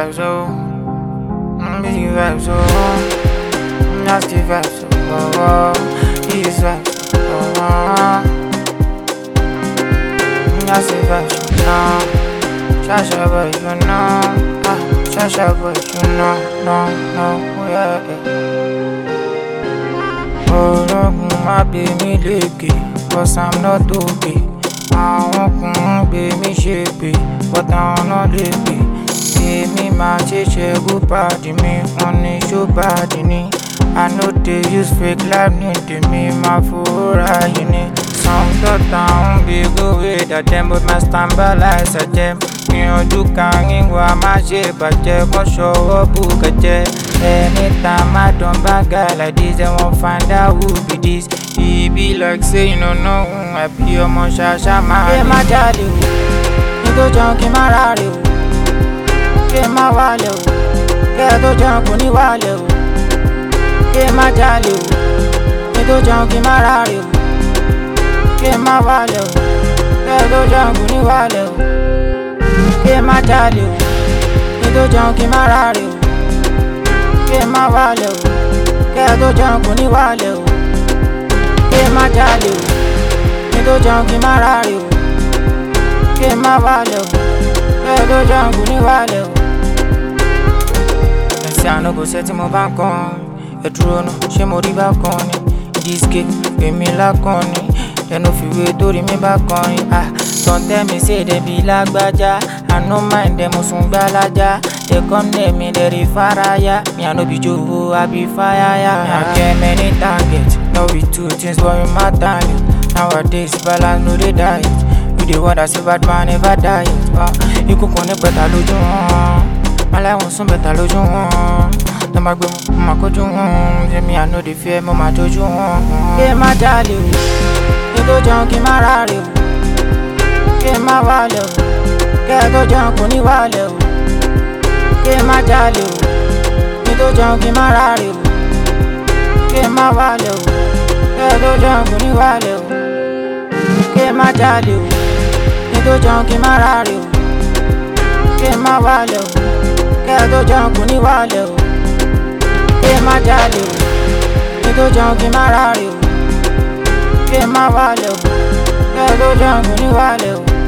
vibes, oh. Busy vibes, oh. Nasty vibes, oh. These vibes, oh. Nasty vibes, no. Shasha boy, you know. Shasha boy, you know. No, yeah. Oh, look, my baby licky, cause I'm not okay. I won't be me shapey, but I'm not lippy. Give me my chiche, good party, me on the show party. I know they use fake life, need me, my fool, you need. Some down, big away that them, but my standby lies at them. You do can't go my shape, but they won't show up, book a jet. Anytime I don't bag guy like this, they won't find out who be this. He be like say, you know, no, I be your mon shasha man. Get my daddy, you go junk in my radio. Get my wallet, get go junk on the wallet. Get my daddy, you go junk in my radio. Get my wallet, get go junk on the wallet. Get my daddy, you go junk in my radio. Get my wallet, get go junk on the wallet. Get my daddy, you go junk in my radio. Get my wallet, get go junk on the wallet. They say I no go set my back on. A drone, she mo di back on it. This game, pay me like on it. They no feel way to me back on it. Don't tell me say they be like Baja. I no mind them soon balaja. They come near me, they refaraya. Me I no be Joe, I be fire. I get many targets. Now we two things but we my talent. Nowadays balance no they diet. You the one that say bad man never diet. You could connect better lojo. My life was some better lojo. No my go my kojo. Me I know the fear my jojo. Get my daddy, you go junk in my radio. Get my wallet, get go junk on the wallet. Get my daddy, you go junk in my radio. Get my wallet, get go junk on the wallet. Get my daddy, you go junk in my radio. Get my wallet, get go junk on the wallet. Get my daddy, you go junk in my radio. Get my wallet, get go junk on the wallet.